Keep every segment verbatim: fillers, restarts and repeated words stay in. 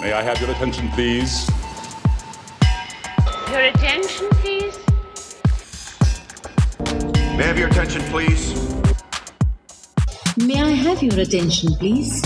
May I have your attention, please? Your attention, please? May I have your attention, please? May I have your attention, please?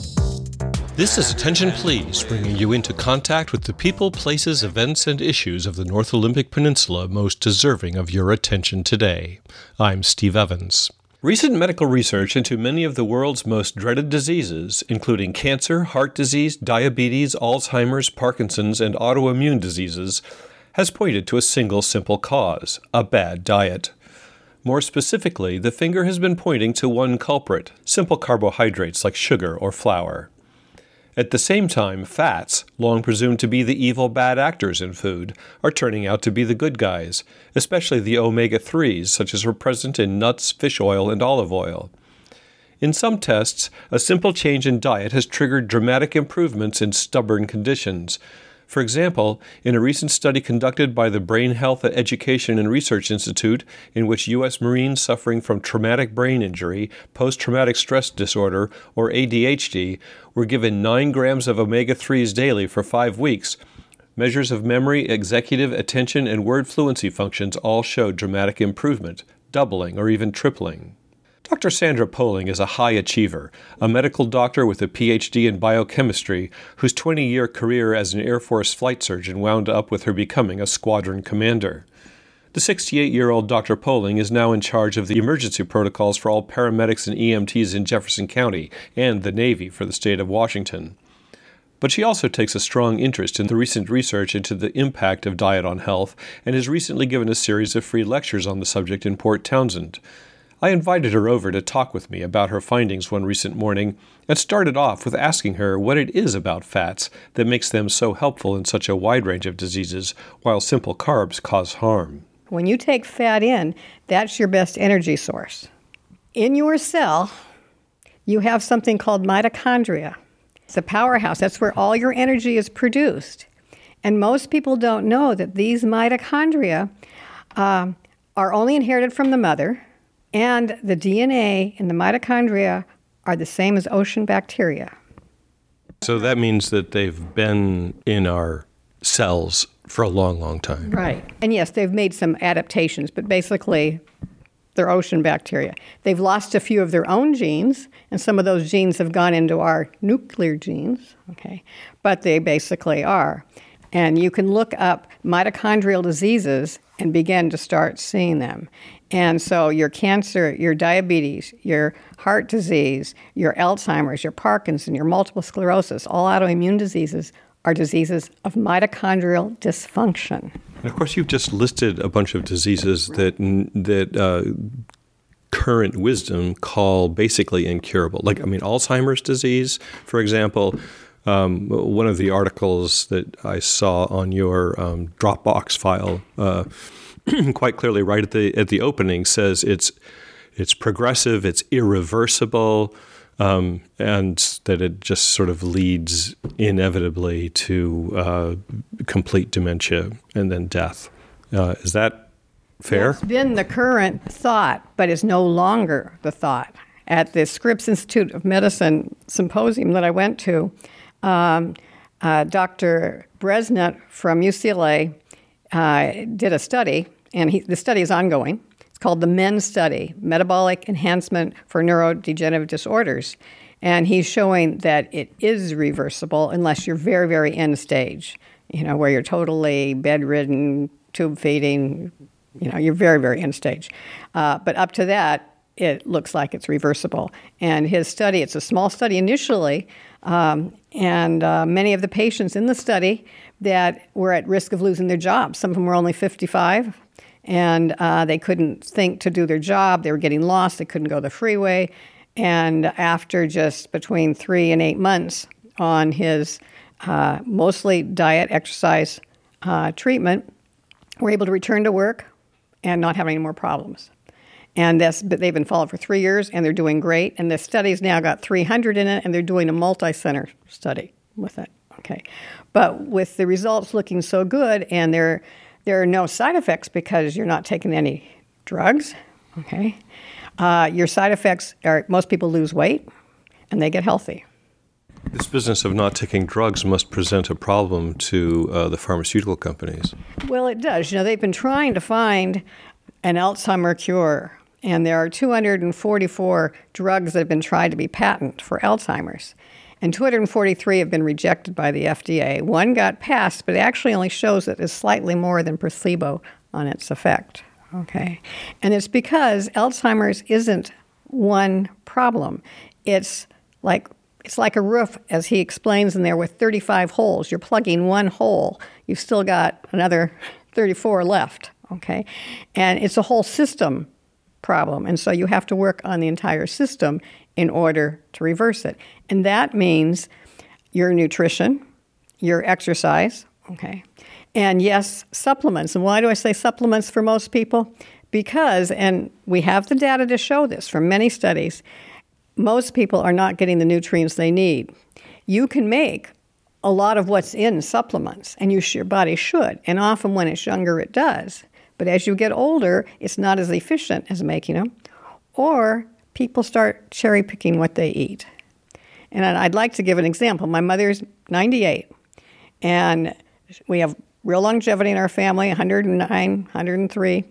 This is Attention Please, bringing you into contact with the people, places, events, and issues of the North Olympic Peninsula most deserving of your attention today. I'm Steve Evans. Recent medical research into many of the world's most dreaded diseases, including cancer, heart disease, diabetes, Alzheimer's, Parkinson's, and autoimmune diseases, has pointed to a single simple cause: a bad diet. More specifically, the finger has been pointing to one culprit: simple carbohydrates like sugar or flour. At the same time, fats, long presumed to be the evil bad actors in food, are turning out to be the good guys, especially the omega threes, such as are present in nuts, fish oil, and olive oil. In some tests, a simple change in diet has triggered dramatic improvements in stubborn conditions. For example, in a recent study conducted by the Brain Health Education and Research Institute, in which U S Marines suffering from traumatic brain injury, post-traumatic stress disorder, or A D H D, were given nine grams of omega threes daily for five weeks, measures of memory, executive, attention, and word fluency functions all showed dramatic improvement, doubling or even tripling. Doctor Sandra Poling is a high achiever, a medical doctor with a P H D in biochemistry, whose twenty-year career as an Air Force flight surgeon wound up with her becoming a squadron commander. The sixty-eight-year-old Doctor Poling is now in charge of the emergency protocols for all paramedics and E M Ts in Jefferson County and the Navy for the state of Washington. But she also takes a strong interest in the recent research into the impact of diet on health and has recently given a series of free lectures on the subject in Port Townsend. I invited her over to talk with me about her findings one recent morning and started off with asking her what it is about fats that makes them so helpful in such a wide range of diseases, while simple carbs cause harm. When you take fat in, that's your best energy source. In your cell, you have something called mitochondria. It's a powerhouse. That's where all your energy is produced. And most people don't know that these mitochondria uh, are only inherited from the mother, and the D N A in the mitochondria are the same as ocean bacteria. So that means that they've been in our cells for a long, long time. Right. And yes, they've made some adaptations, but basically they're ocean bacteria. They've lost a few of their own genes, and some of those genes have gone into our nuclear genes, okay? But they basically are. And you can look up mitochondrial diseases and begin to start seeing them. And so your cancer, your diabetes, your heart disease, your Alzheimer's, your Parkinson, your multiple sclerosis, all autoimmune diseases are diseases of mitochondrial dysfunction. And of course, you've just listed a bunch of diseases that that uh, current wisdom call basically incurable. Like, I mean, Alzheimer's disease, for example. Um, one of the articles that I saw on your um, Dropbox file, uh, quite clearly, right at the at the opening, says it's it's progressive, it's irreversible, um, and that it just sort of leads inevitably to uh, complete dementia and then death. Uh, is that fair? It's been the current thought, but it's no longer the thought. At the Scripps Institute of Medicine symposium that I went to, Um, uh, Doctor Bresnett from U C L A uh, did a study, and he, the study is ongoing. It's called the MEN study, Metabolic Enhancement for Neurodegenerative Disorders. And he's showing that it is reversible unless you're very, very end stage, you know, where you're totally bedridden, tube feeding, you know, you're very, very end stage. Uh, but up to that, it looks like it's reversible. And his study, it's a small study initially, um, and uh, many of the patients in the study that were at risk of losing their jobs. Some of them were only fifty-five, and uh, they couldn't think to do their job. They were getting lost. They couldn't go the freeway. And after just between three and eight months on his uh, mostly diet, exercise, uh, treatment, were able to return to work and not have any more problems. And this, but they've been followed for three years, and they're doing great. And the study's now got three hundred in it, and they're doing a multi-center study with it. Okay, but with the results looking so good, and there, there are no side effects because you're not taking any drugs. Okay, uh, your side effects are most people lose weight, and they get healthy. This business of not taking drugs must present a problem to uh, the pharmaceutical companies. Well, it does. You know, they've been trying to find an Alzheimer cure, and there are two hundred forty-four drugs that have been tried to be patented for Alzheimer's. And two hundred forty-three have been rejected by the F D A. One got passed, but it actually only shows that it's slightly more than placebo on its effect. Okay. And it's because Alzheimer's isn't one problem. It's like it's like a roof, as he explains in there, with thirty-five holes. You're plugging one hole. You've still got another thirty-four left. Okay. And it's a whole system problem. And so you have to work on the entire system in order to reverse it. And that means your nutrition, your exercise, okay, and yes, supplements. And why do I say supplements for most people? Because, and we have the data to show this from many studies, most people are not getting the nutrients they need. You can make a lot of what's in supplements, and you, your body should, and often when it's younger it does. But as you get older, it's not as efficient as making them, or people start cherry-picking what they eat. And I'd like to give an example. My mother's ninety-eight, and we have real longevity in our family, one hundred nine, one hundred three,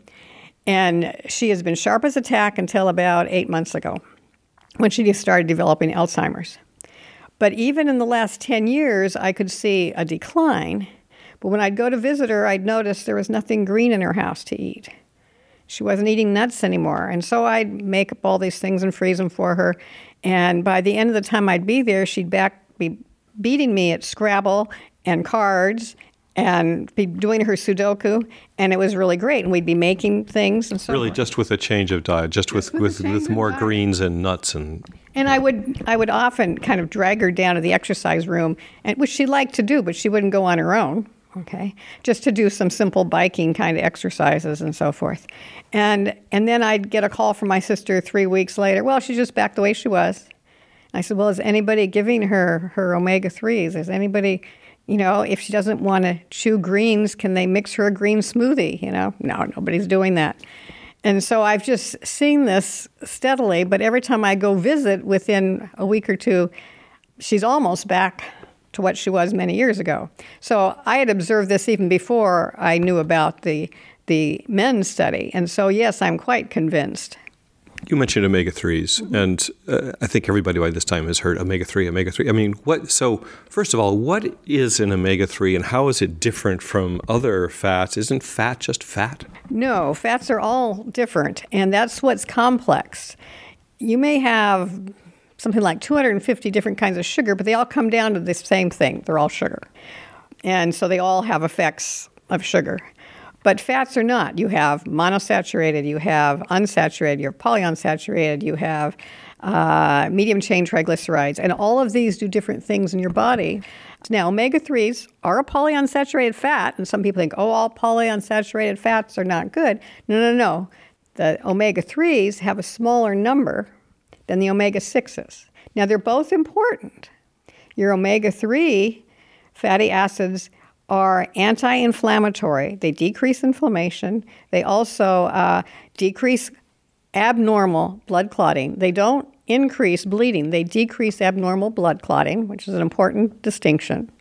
and she has been sharp as a tack until about eight months ago, when she just started developing Alzheimer's. But even in the last ten years, I could see a decline. But when I'd go to visit her, I'd notice there was nothing green in her house to eat. She wasn't eating nuts anymore. And so I'd make up all these things and freeze them for her. And by the end of the time I'd be there, she'd back be beating me at Scrabble and cards and be doing her Sudoku. And it was really great. And we'd be making things and so Really forth. just with a change of diet, just, just with, with, with, with more greens and nuts. And And I would I would often kind of drag her down to the exercise room, and which she liked to do, but she wouldn't go on her own. Okay, just to do some simple biking kind of exercises and so forth. And and then I'd get a call from my sister three weeks later. Well, she's just back the way she was. I said, well, is anybody giving her her omega threes? Is anybody, you know, if she doesn't want to chew greens, can they mix her a green smoothie? You know, no, nobody's doing that. And so I've just seen this steadily, but every time I go visit within a week or two, she's almost back to what she was many years ago. So I had observed this even before I knew about the the men's study. And so, yes, I'm quite convinced. You mentioned omega threes, Mm-hmm. and uh, I think everybody by this time has heard omega three, omega three. I mean, what? So first of all, what is an omega three and how is it different from other fats? Isn't fat just fat? No, fats are all different, and that's what's complex. You may have something like two hundred fifty different kinds of sugar, but they all come down to the same thing. They're all sugar. And so they all have effects of sugar. But fats are not. You have monosaturated, you have unsaturated, you have polyunsaturated, you have uh, medium-chain triglycerides, and all of these do different things in your body. Now, omega threes are a polyunsaturated fat, and some people think, oh, all polyunsaturated fats are not good. No, no, no. The omega threes have a smaller number than the omega sixes. Now, they're both important. Your omega three fatty acids are anti-inflammatory. They decrease inflammation. They also uh, decrease abnormal blood clotting. They don't increase bleeding. They decrease abnormal blood clotting, which is an important distinction.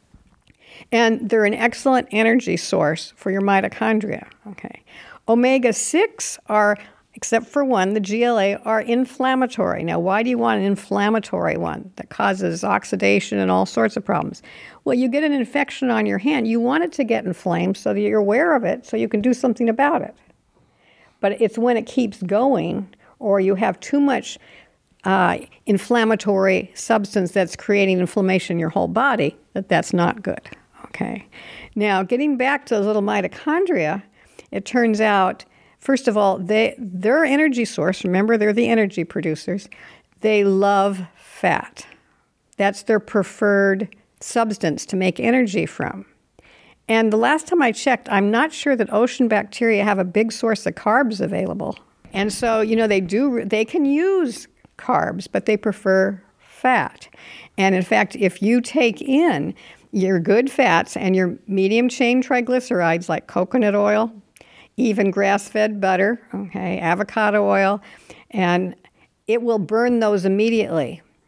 And they're an excellent energy source for your mitochondria. Okay. omega six are, except for one, the G L A, are inflammatory. Now, why do you want an inflammatory one that causes oxidation and all sorts of problems? Well, you get an infection on your hand. You want it to get inflamed so that you're aware of it so you can do something about it. But it's when it keeps going or you have too much uh, inflammatory substance that's creating inflammation in your whole body that that's not good. Okay. Now, getting back to those little mitochondria, it turns out, first of all, they, their energy source, remember, they're the energy producers, they love fat. That's their preferred substance to make energy from. And the last time I checked, I'm not sure that ocean bacteria have a big source of carbs available. And so, you know, they do, they can use carbs, but they prefer fat. And in fact, if you take in your good fats and your medium chain triglycerides like coconut oil, even grass-fed butter, okay, avocado oil, and it will burn those immediately.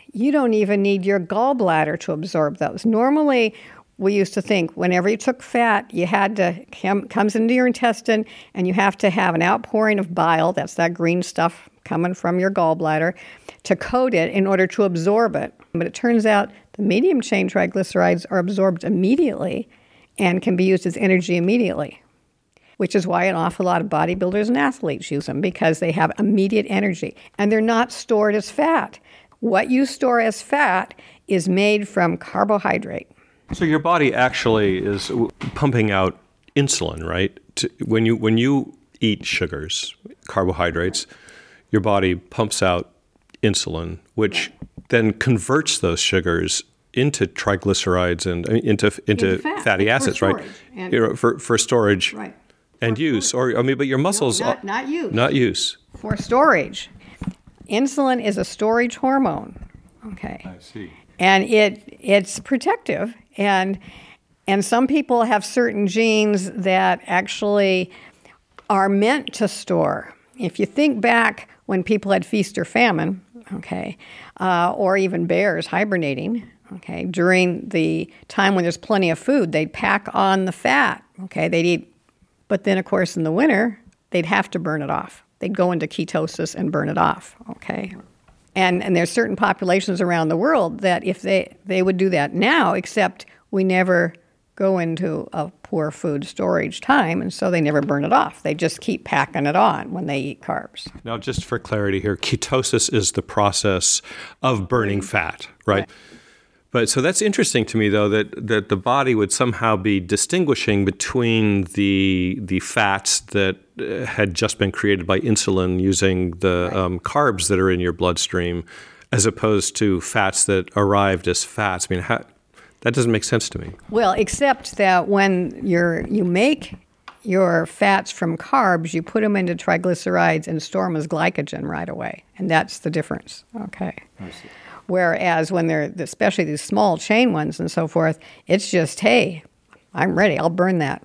you don't even need your gallbladder to absorb those. Normally, we used to think whenever you took fat, you had to, come, comes into your intestine, and you have to have an outpouring of bile, that's that green stuff coming from your gallbladder, to coat it in order to absorb it. But it turns out the medium-chain triglycerides are absorbed immediately and can be used as energy immediately, which is why an awful lot of bodybuilders and athletes use them, because they have immediate energy, and they're not stored as fat. What you store as fat is made from carbohydrate. So your body actually is pumping out insulin, right? To, when you when you eat sugars, carbohydrates, your body pumps out insulin, which then converts those sugars into triglycerides and uh, into into, into fat. fatty It's acids, for right? And You know, for for storage right. and For use, food. or I mean, but your muscles No, not, not use. not use. For storage. Insulin is a storage hormone. Okay. I see. And it it's protective, and and some people have certain genes that actually are meant to store. If you think back when people had feast or famine, okay, uh, or even bears hibernating, okay, during the time when there's plenty of food, they'd pack on the fat, okay, they'd eat, but then of course in the winter, they'd have to burn it off. They'd go into ketosis and burn it off, okay? And and there's certain populations around the world that if they, they would do that now, except we never go into a poor food storage time, and so they never burn it off. They just keep packing it on when they eat carbs. Now, just for clarity here, ketosis is the process of burning fat, right? Right. But so that's interesting to me, though, that, that the body would somehow be distinguishing between the the fats that uh, had just been created by insulin using the Right. um, carbs that are in your bloodstream, as opposed to fats that arrived as fats. I mean, how, that doesn't make sense to me. Well, except that when you're you make your fats from carbs, you put them into triglycerides and store them as glycogen right away, and that's the difference. Okay. I see. Whereas when they're, especially these small chain ones and so forth, it's just, hey, I'm ready. I'll burn that.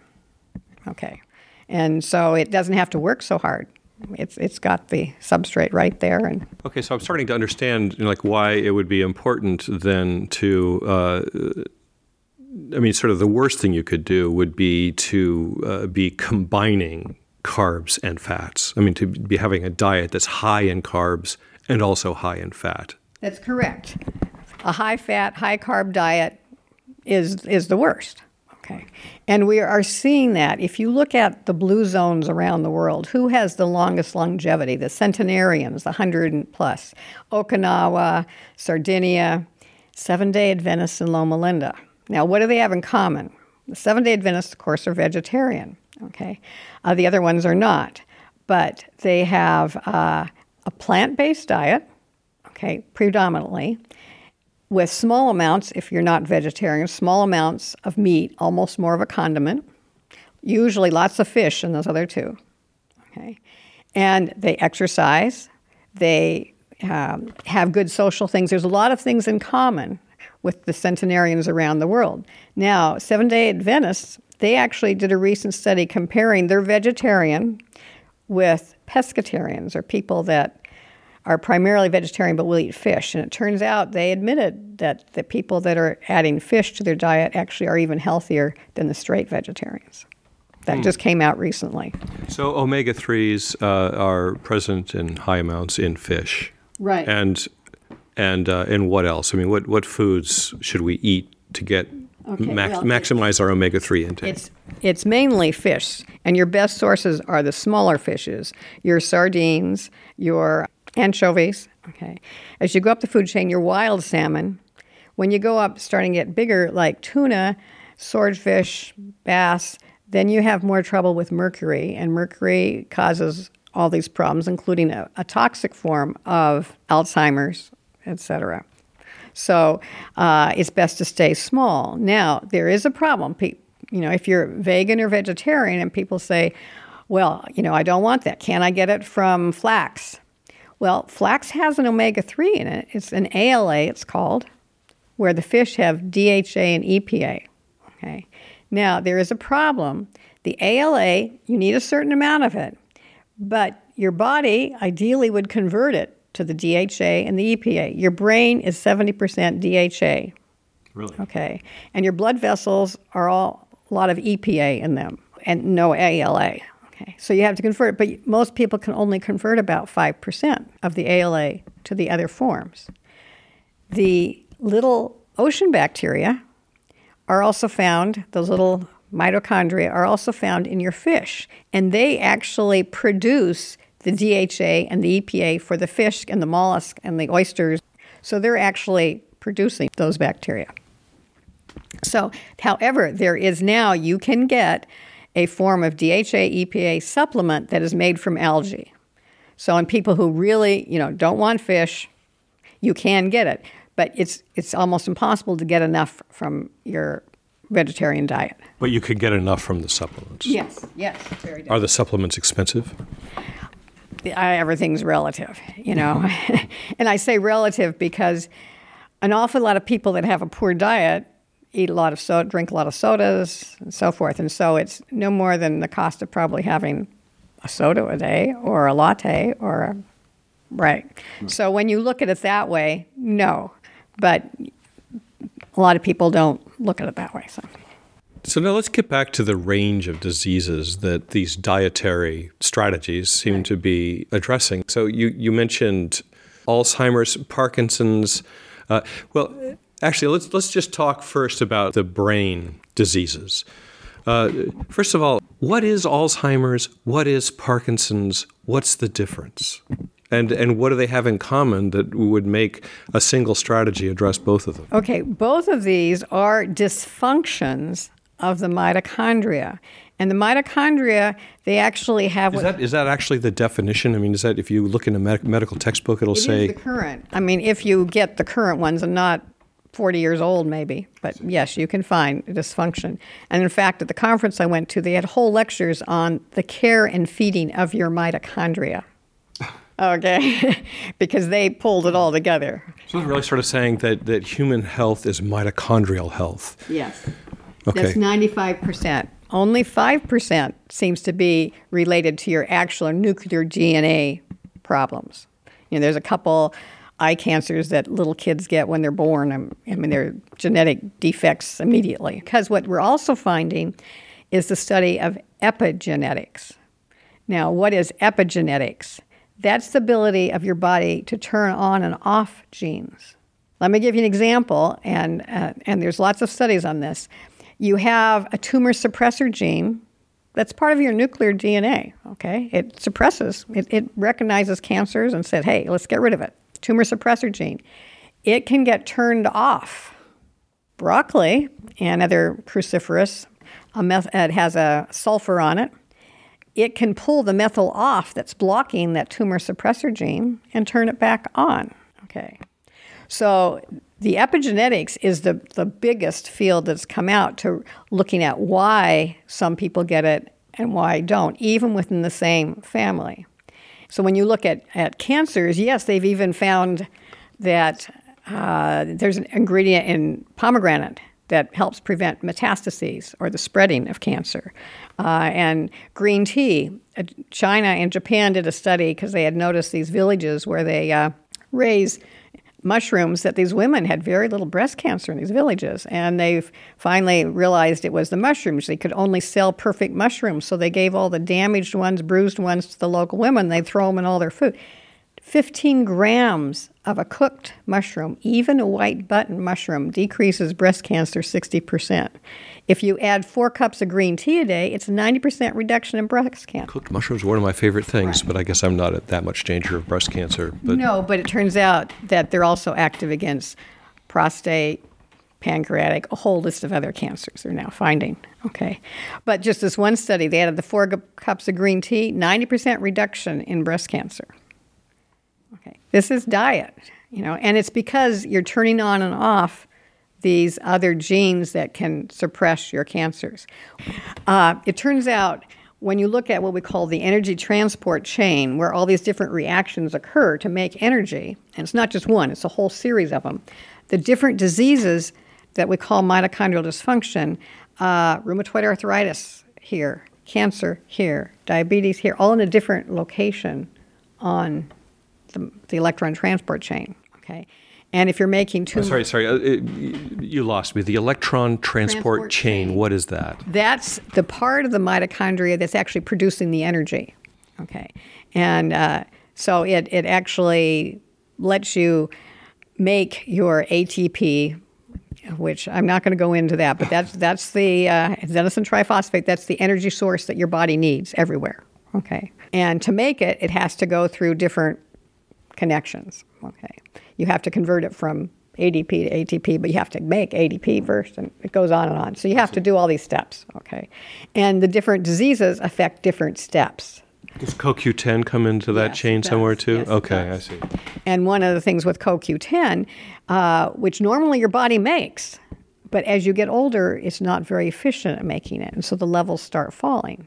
Okay. And so it doesn't have to work so hard. It's it's got the substrate right there. And Okay, so I'm starting to understand, you know, like why it would be important then to, uh, I mean, sort of the worst thing you could do would be to uh, be combining carbs and fats. I mean, to be having a diet that's high in carbs and also high in fat. that's correct. A high-fat, high-carb diet is is the worst. Okay. And we are seeing that. If you look at the blue zones around the world, who has the longest longevity? The centenarians, the one hundred plus. Okinawa, Sardinia, Seven-Day Adventists, and Loma Linda. Now, what do they have in common? The Seven-Day Adventists, of course, are vegetarian. Okay. Uh, the other ones are not. But they have uh, a plant-based diet, okay, predominantly, with small amounts, if you're not vegetarian, small amounts of meat, almost more of a condiment, usually lots of fish in those other two, okay? And they exercise, they um, have good social things. There's a lot of things in common with the centenarians around the world. Now, Seven-Day Adventists, they actually did a recent study comparing their vegetarian with pescatarians, or people that are primarily vegetarian but will eat fish. And it turns out they admitted that the people that are adding fish to their diet actually are even healthier than the straight vegetarians. That just came out recently. So omega threes uh, are present in high amounts in fish. Right. And and uh, and what else? I mean, what, what foods should we eat to get Okay, max, well, maximize our omega three intake? It's it's mainly fish, and your best sources are the smaller fishes, your sardines, your anchovies. Okay, as you go up the food chain, your wild salmon. When you go up, starting to get bigger, like tuna, swordfish, bass, then you have more trouble with mercury, and mercury causes all these problems, including a, a toxic form of Alzheimer's, et cetera. So uh, it's best to stay small. Now, there is a problem. Pe- you know, if you're vegan or vegetarian and people say, well, you know, I don't want that. Can I get it from flax? Well, flax has an omega three in it. It's an A L A, it's called, where the fish have D H A and E P A. Okay. Now, there is a problem. The A L A, you need a certain amount of it, but your body ideally would convert it to the D H A and the E P A. Your brain is seventy percent D H A. Really? Okay. And your blood vessels are all a lot of E P A in them and no A L A. Okay. So you have to convert, but most people can only convert about five percent of the A L A to the other forms. The little ocean bacteria are also found, those little mitochondria are also found in your fish, and they actually produce the D H A and the E P A for the fish and the mollusk and the oysters. So they're actually producing those bacteria. So, however, there is now, you can get a form of D H A E P A supplement that is made from algae. So in people who really, you know, don't want fish, you can get it. But it's it's almost impossible to get enough from your vegetarian diet. But you could get enough from the supplements. Yes, yes. Very different. Are the supplements expensive? I, everything's relative, you know. And I say relative because an awful lot of people that have a poor diet eat a lot of soda, drink a lot of sodas, and so forth. And so it's no more than the cost of probably having a soda a day or a latte or a, right. Mm. So when you look at it that way, no. But a lot of people don't look at it that way. So. So now let's get back to the range of diseases that these dietary strategies seem right. to be addressing. So you, you mentioned Alzheimer's, Parkinson's. Uh, well, actually, let's let's just talk first about the brain diseases. Uh, first of all, what is Alzheimer's? What is Parkinson's? What's the difference? And and what do they have in common that would make a single strategy address both of them? Okay, both of these are dysfunctions of the mitochondria. And the mitochondria, they actually have... Is what, that is that actually the definition? I mean, is that if you look in a med- medical textbook, it'll it say... It is the current. I mean, if you get the current ones and not forty years old maybe, but yes, you can find dysfunction. And in fact, at the conference I went to, they had whole lectures on the care and feeding of your mitochondria. Okay, because they pulled it all together. So it's really sort of saying that, that human health is mitochondrial health. Yes. Okay. That's ninety-five percent. Only five percent seems to be related to your actual nuclear D N A problems. You know, there's a couple eye cancers that little kids get when they're born. I mean, they're genetic defects immediately. Because what we're also finding is the study of epigenetics. Now, what is epigenetics? That's the ability of your body to turn on and off genes. Let me give you an example, and uh, and there's lots of studies on this. You have a tumor suppressor gene that's part of your nuclear D N A, okay? It suppresses, it, it recognizes cancers and said, hey, let's get rid of it. Tumor suppressor gene. It can get turned off. Broccoli and other cruciferous, a meth- it has a sulfur on it. It can pull the methyl off that's blocking that tumor suppressor gene and turn it back on. Okay. So the epigenetics is the, the biggest field that's come out to looking at why some people get it and why don't, even within the same family. So when you look at, at cancers, yes, they've even found that uh, there's an ingredient in pomegranate that helps prevent metastases or the spreading of cancer. Uh, and green tea. Uh, China and Japan did a study because they had noticed these villages where they uh, raise mushrooms that these women had very little breast cancer in these villages. And they finally realized it was the mushrooms. They could only sell perfect mushrooms, so they gave all the damaged ones, bruised ones to the local women. They'd throw them in all their food. fifteen grams of a cooked mushroom, even a white button mushroom, decreases breast cancer sixty percent. If you add four cups of green tea a day, it's a ninety percent reduction in breast cancer. Cooked mushrooms are one of my favorite things, right. But I guess I'm not at that much danger of breast cancer. But no, but it turns out that they're also active against prostate, pancreatic, a whole list of other cancers they're now finding. Okay, but just this one study, they added the four g- cups of green tea, ninety percent reduction in breast cancer. Okay, this is diet, you know, and it's because you're turning on and off these other genes that can suppress your cancers. Uh, it turns out when you look at what we call the energy transport chain, where all these different reactions occur to make energy, and it's not just one, it's a whole series of them, the different diseases that we call mitochondrial dysfunction, uh, rheumatoid arthritis here, cancer here, diabetes here, all in a different location on the, the electron transport chain. Okay, and if you're making too oh, sorry, sorry, uh, it, you lost me. The electron transport, transport chain, chain. What is that? That's the part of the mitochondria that's actually producing the energy. Okay, and uh, so it it actually lets you make your A T P, which I'm not going to go into that, but that's that's the uh, adenosine triphosphate. That's the energy source that your body needs everywhere. Okay, and to make it, it has to go through different connections. Okay, you have to convert it from A D P to A T P, but you have to make A D P first, and it goes on and on. So you have to do all these steps. Okay, and the different diseases affect different steps. Does C O Q ten come into that yes, chain somewhere too? Yes, okay, I see. And one of the things with C O Q ten, uh, which normally your body makes, but as you get older, it's not very efficient at making it, and so the levels start falling.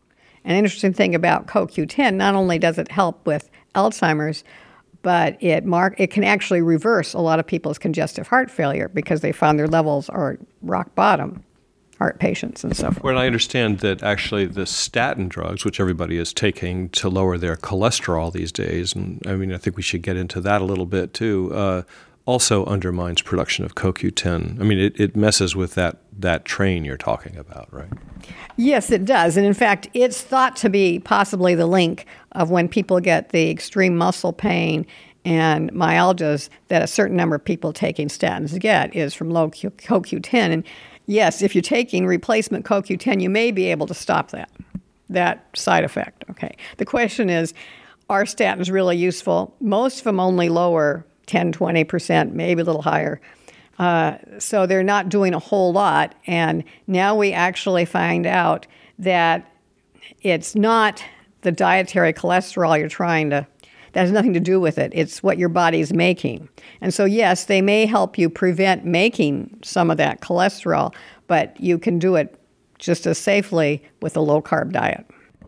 An interesting thing about C O Q ten, not only does it help with Alzheimer's, but it mark it can actually reverse a lot of people's congestive heart failure because they found their levels are rock bottom. Heart patients and so forth. Well, I understand that actually the statin drugs, which everybody is taking to lower their cholesterol these days, and I mean, I think we should get into that a little bit too, uh, also undermines production of C O Q ten. I mean, it, it messes with that, that train you're talking about, right? Yes, it does. And in fact, it's thought to be possibly the link of when people get the extreme muscle pain and myalgias that a certain number of people taking statins get is from low C O Q ten. And yes, if you're taking replacement C O Q ten, you may be able to stop that, that side effect. Okay. The question is, are statins really useful? Most of them only lower ten, twenty percent, maybe a little higher. Uh, so they're not doing a whole lot. And now we actually find out that it's not the dietary cholesterol you're trying to, that has nothing to do with it. It's what your body's making. And so, yes, they may help you prevent making some of that cholesterol, but you can do it just as safely with a low-carb diet.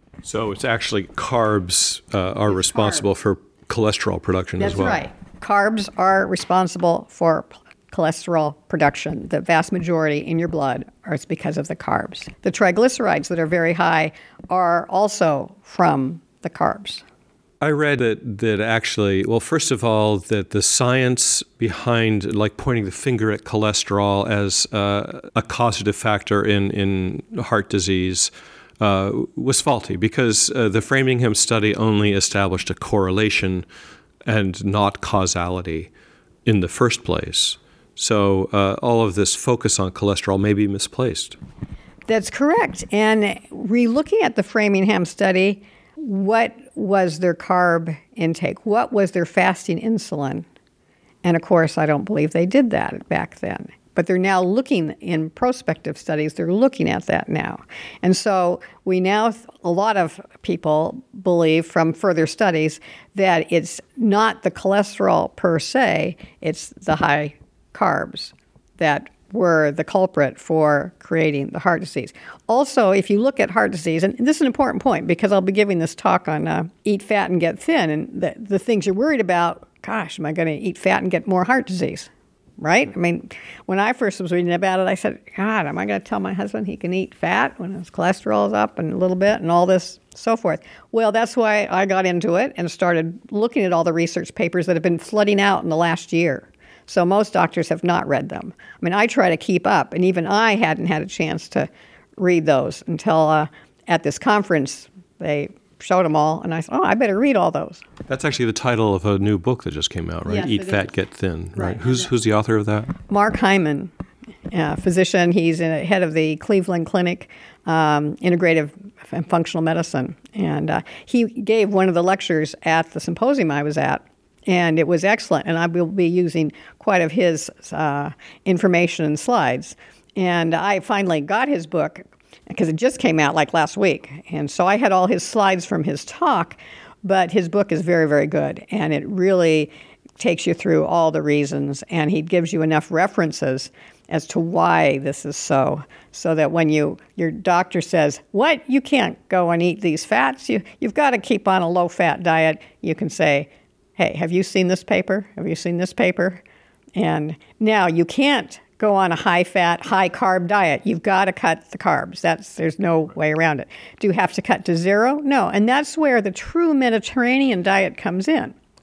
So it's actually carbs uh, are it's responsible carbs. for cholesterol production That's as well. That's right. Carbs are responsible for cholesterol production. The vast majority in your blood is because of the carbs. The triglycerides that are very high are also from the carbs. I read that, that actually, well, first of all, that the science behind, like pointing the finger at cholesterol as uh, a causative factor in, in heart disease uh, was faulty because uh, the Framingham study only established a correlation and not causality in the first place. So uh, all of this focus on cholesterol may be misplaced. That's correct. And re-looking at the Framingham study, what was their carb intake? What was their fasting insulin? And of course, I don't believe they did that back then. But they're now looking in prospective studies, they're looking at that now. And so we now, a lot of people believe from further studies that it's not the cholesterol per se, it's the high carbs that were the culprit for creating the heart disease. Also, if you look at heart disease, and this is an important point because I'll be giving this talk on uh, eat fat and get thin, and the, the things you're worried about, gosh, am I going to eat fat and get more heart disease, right? I mean, when I first was reading about it, I said, God, am I going to tell my husband he can eat fat when his cholesterol is up and a little bit and all this, so forth? Well, that's why I got into it and started looking at all the research papers that have been flooding out in the last year. So most doctors have not read them. I mean, I try to keep up, and even I hadn't had a chance to read those until uh, at this conference they showed them all, and I said, oh, I better read all those. That's actually the title of a new book that just came out, right? Yes, Eat it Fat, is. Get Thin, right? Right. Who's who's the author of that? Mark Hyman, uh, physician. He's a head of the Cleveland Clinic, um, Integrative and Functional Medicine, and uh, he gave one of the lectures at the symposium I was at. And it was excellent, and I will be using quite of his uh, information and slides. And I finally got his book, because it just came out like last week. And so I had all his slides from his talk, but his book is very, very good. And it really takes you through all the reasons, and he gives you enough references as to why this is so, so that when you your doctor says, what, you can't go and eat these fats, you, you've got to keep on a low-fat diet, you can say, hey, have you seen this paper? Have you seen this paper? And now you can't go on a high-fat, high-carb diet. You've got to cut the carbs. That's there's no way around it. Do you have to cut to zero? No. And that's where the true Mediterranean diet comes in.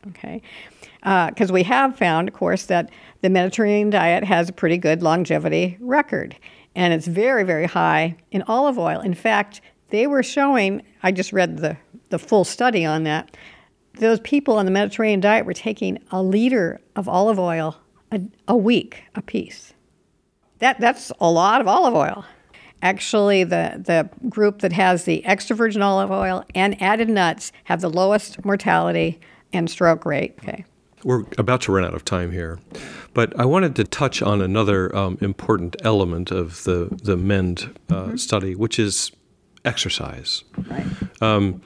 okay? Because uh, we have found, of course, that the Mediterranean diet has a pretty good longevity record, and it's very, very high in olive oil. In fact, they were showing, I just read the, the full study on that, those people on the Mediterranean diet were taking a liter of olive oil a, a week apiece. That, that's a lot of olive oil. Actually, the, the group that has the extra virgin olive oil and added nuts have the lowest mortality and stroke rate. Okay. We're about to run out of time here, but I wanted to touch on another um, important element of the, the MEND uh, mm-hmm. study, which is exercise. Right. Um,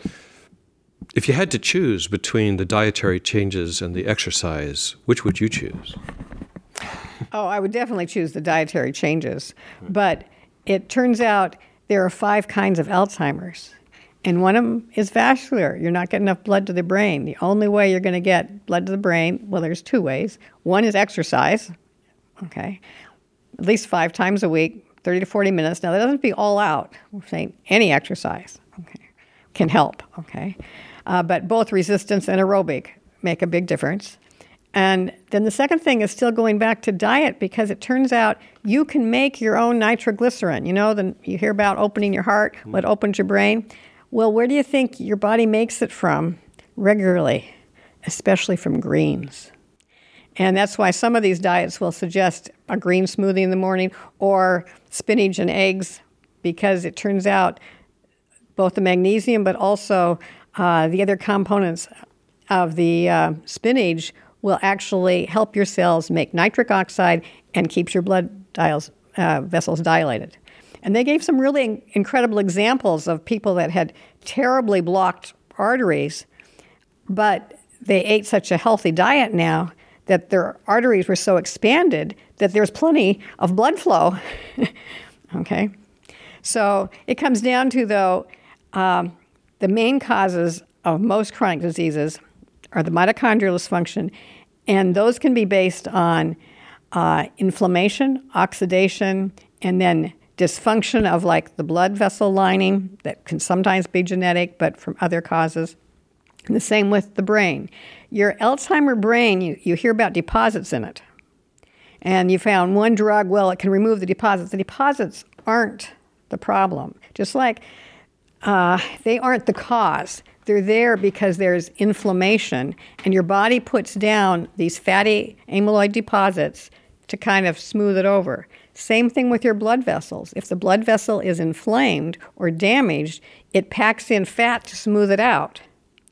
if you had to choose between the dietary changes and the exercise, which would you choose? Oh, I would definitely choose the dietary changes. But it turns out there are five kinds of Alzheimer's. And one of them is vascular. You're not getting enough blood to the brain. The only way you're going to get blood to the brain, well, there's two ways. One is exercise, okay, at least five times a week, thirty to forty minutes. Now, that doesn't be all out. We're saying any exercise, okay, can help, okay. Uh, but both resistance and aerobic make a big difference. And then the second thing is still going back to diet, because it turns out you can make your own nitroglycerin. You know, the, you hear about opening your heart, what opens your brain. Well, where do you think your body makes it from regularly, especially from greens? And that's why some of these diets will suggest a green smoothie in the morning or spinach and eggs, because it turns out both the magnesium but also uh, the other components of the uh, spinach will actually help your cells make nitric oxide and keeps your blood dials, uh, vessels dilated. And they gave some really incredible examples of people that had terribly blocked arteries, but they ate such a healthy diet now that their arteries were so expanded that there's plenty of blood flow. Okay? So it comes down to, though, um, the main causes of most chronic diseases are the mitochondrial dysfunction, and those can be based on uh, inflammation, oxidation, and then dysfunction of like the blood vessel lining that can sometimes be genetic, but from other causes. And the same with the brain. Your Alzheimer brain, you, you hear about deposits in it. And you found one drug, well, it can remove the deposits. The deposits aren't the problem. Just like uh, they aren't the cause. They're there because there's inflammation, and your body puts down these fatty amyloid deposits to kind of smooth it over. Same thing with your blood vessels. If the blood vessel is inflamed or damaged, it packs in fat to smooth it out.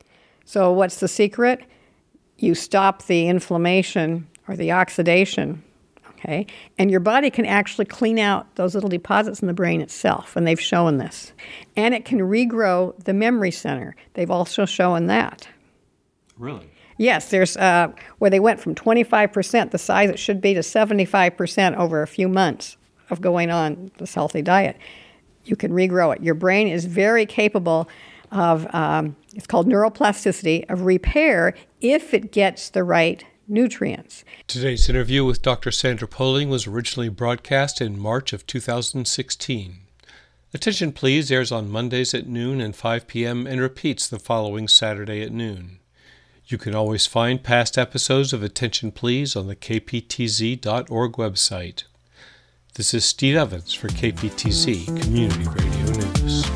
So what's the secret? You stop the inflammation or the oxidation, okay? And your body can actually clean out those little deposits in the brain itself, and they've shown this. And it can regrow the memory center. They've also shown that. Really? Yes, there's uh, where they went from twenty-five percent, the size it should be, to seventy-five percent over a few months of going on this healthy diet. You can regrow it. Your brain is very capable of, um, it's called neuroplasticity, of repair if it gets the right nutrients. Today's interview with Doctor Sandra Poling was originally broadcast in March of two thousand sixteen. Attention Please airs on Mondays at noon and five p.m. and repeats the following Saturday at noon. You can always find past episodes of Attention Please on the K P T Z dot org website. This is Steve Evans for K P T Z Community Radio News.